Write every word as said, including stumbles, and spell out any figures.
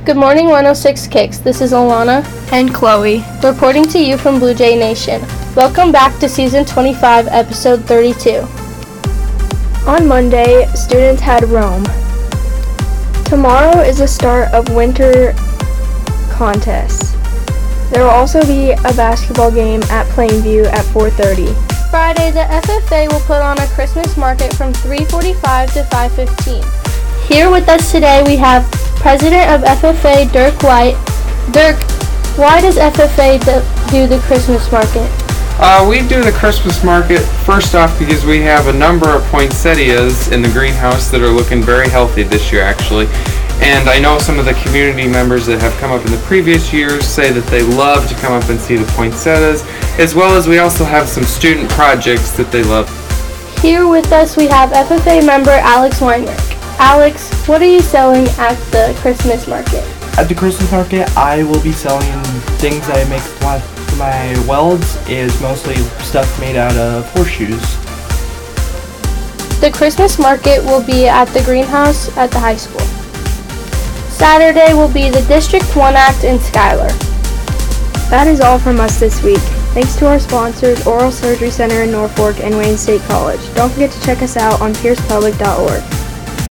Good morning, one oh six Kicks. This is Alana and Chloe reporting to you from Blue Jay Nation. Welcome back to Season twenty-five, Episode thirty-two. On Monday, students had Rome. Tomorrow is the start of winter contests. There will also be a basketball game at Plainview at four thirty. Friday, the F F A will put on a Christmas market from three forty-five to five fifteen. Here with us today we have President of F F A, Dirk White. Dirk, why does F F A do the Christmas market? Uh, we do the Christmas market first off because we have a number of poinsettias in the greenhouse that are looking very healthy this year actually. And I know some of the community members that have come up in the previous years say that they love to come up and see the poinsettias, as well as we also have some student projects that they love. Here with us we have F F A member Alex Weinrich. Alex, what are you selling at the Christmas market? At the Christmas market, I will be selling things I make for my, for my welds, is mostly stuff made out of horseshoes. The Christmas market will be at the greenhouse at the high school. Saturday will be the District one Act in Schuyler. That is all from us this week. Thanks to our sponsors, Oral Surgery Center in Norfolk and Wayne State College. Don't forget to check us out on pierce public dot org.